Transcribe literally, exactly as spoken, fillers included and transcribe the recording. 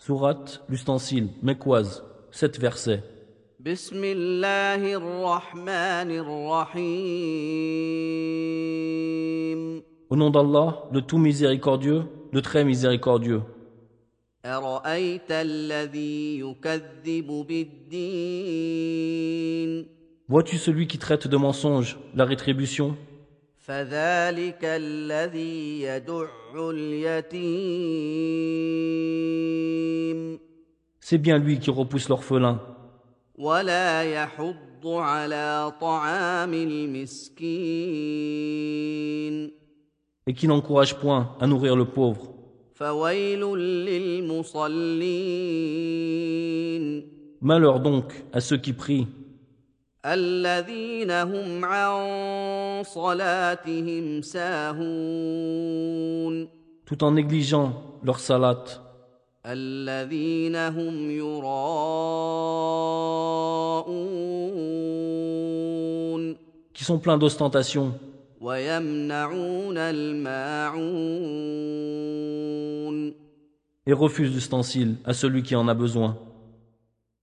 Sourate, l'ustensile, Mekwaz, sept versets. بسم الله الرحمن الرحيم Au nom d'Allah, le tout miséricordieux, le très miséricordieux. أرأيت الذي يكذب بالدين Vois-tu celui qui traite de mensonge la rétribution? فذلك الذي يدع اليتيم C'est bien lui qui repousse l'orphelin ولا يحض على طعام المسكين et qui n'encourage point à nourrir le pauvre. فويل للمصلين Malheur donc à ceux qui prient, الذين هم عن صلاتهم ساهون tout en négligeant leur salat, الذين هم يراءون qui sont pleins d'ostentation ويمنعون الماعون et refusent l'ustensile à celui qui en a besoin.